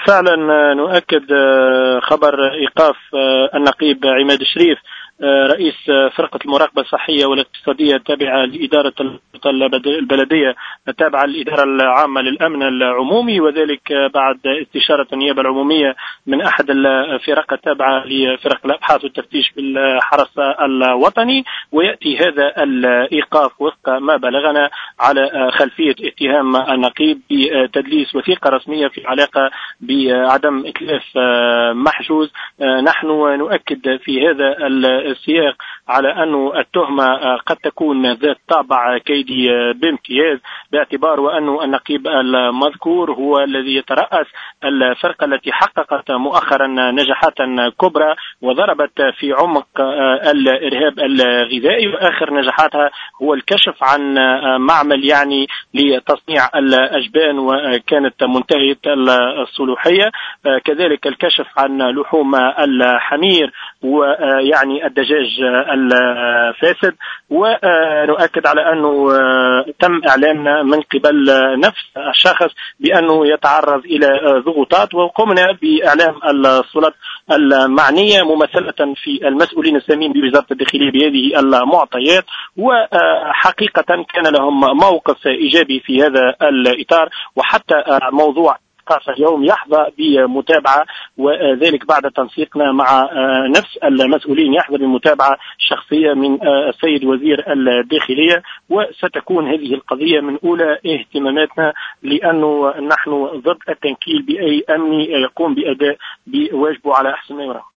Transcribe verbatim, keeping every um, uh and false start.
فعلا نؤكد خبر إيقاف النقيب عماد الشريف رئيس فرقة المراقبة الصحية والاقتصادية التابعة لإدارة البلدية التابعة للإدارة العامة للأمن العمومي، وذلك بعد استشارة النيابة العمومية من أحد الفرق التابعة لفرق الأبحاث والتفتيش بالحرس الوطني. ويأتي هذا الإيقاف وفق ما بلغنا على خلفية اتهام النقيب بتدليس وثيقة رسمية في علاقة بعدم إتلاف محجوز. نحن نؤكد في هذا السياق على أن التهمة قد تكون ذات طابع كيدي بامتياز، باعتبار وأن النقيب المذكور هو الذي يترأس الفرقة التي حققت مؤخرا نجاحات كبرى وضربت في عمق الإرهاب الغذائي، وآخر نجاحاتها هو الكشف عن معمل يعني لتصنيع الأجبان وكانت منتهية الصلاحية، كذلك الكشف عن لحوم الحمير ويعني الدجاج الفاسد. ونؤكد على أنه تم إعلان من قبل نفس الشخص بأنه يتعرض إلى ضغوطات، وقمنا بإعلام السلطات المعنية ممثلة في المسؤولين السامين بوزارة الداخلية بهذه المعطيات، وحقيقة كان لهم موقف إيجابي في هذا الإطار، وحتى موضوع اليوم يحظى بمتابعة، وذلك بعد تنسيقنا مع نفس المسؤولين يحظى بمتابعة شخصية من السيد وزير الداخلية، وستكون هذه القضية من أولى اهتماماتنا، لأنه نحن ضد التنكيل بأي أمني يقوم بأداء بواجبه على أحسن ما يرام.